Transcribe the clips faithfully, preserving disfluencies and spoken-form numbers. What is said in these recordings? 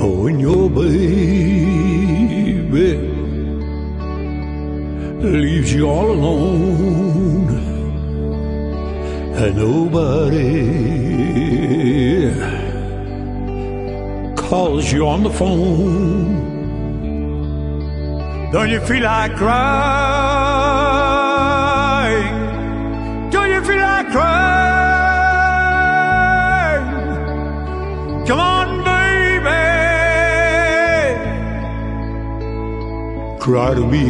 when your baby leaves you all alone and nobody calls you on the phone, don't you feel like crying? Don't you feel like crying? Come on, baby, cry to me.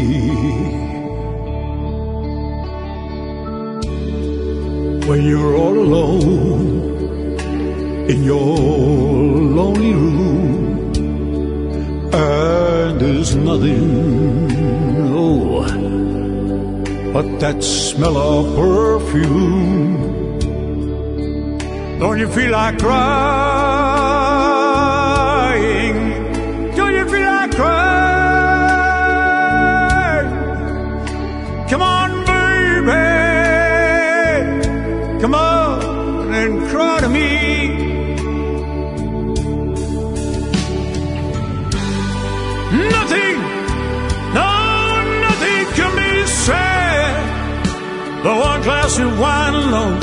When you're all alone in your lonely room and there's nothing, oh, but that smell of perfume, don't you feel like crying? Don't you feel like crying? Come on, baby, come on and cry to me. Nothing, no, nothing can be said but one glass of wine alone.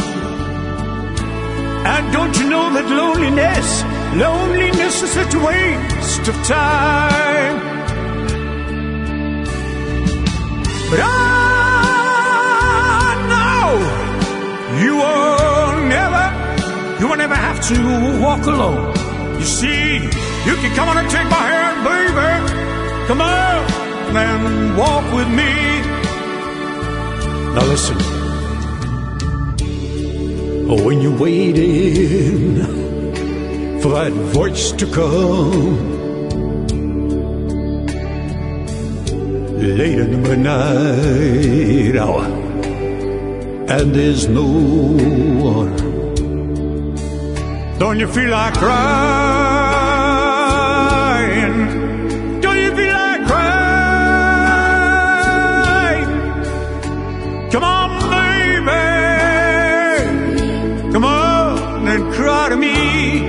And don't you know that loneliness, loneliness is such a waste of time? But I know you will never, you will never have to walk alone. You see, you can come on and take my hand, baby. Come on and walk with me. Now listen. When you're waiting for that voice to come late in the midnight hour and there's no one, don't you feel like crying? Don't you feel like crying? Come on, baby, come on and cry to me.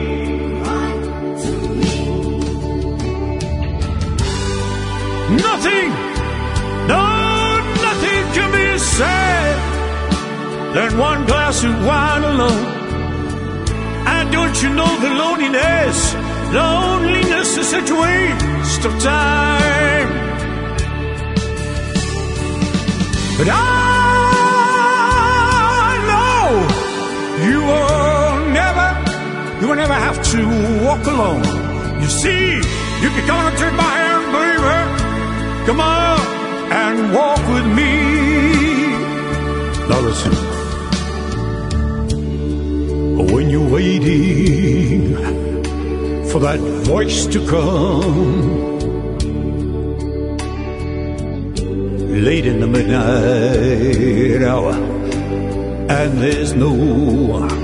Nothing, no, nothing can be said than one glass of wine alone. And don't you know the loneliness, loneliness is such a waste of time? But I know you will never, you will never have to walk alone. You see, you can come and take my hand, baby. Come on and walk with me. Now listen. When you're waiting for that voice to come late in the midnight hour and there's no one,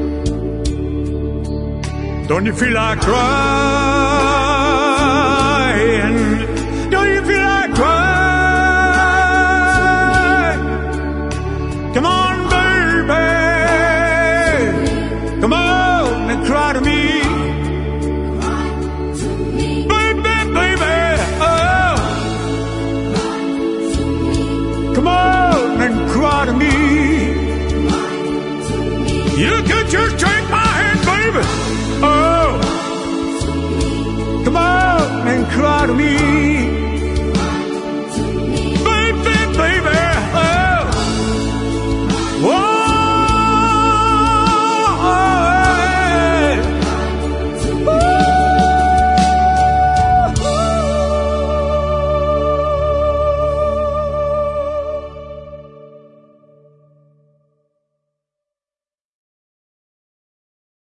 don't you feel like crying? Don't you feel like crying? Come on, baby, come on and cry to me. Baby, baby, oh, come on and cry to me.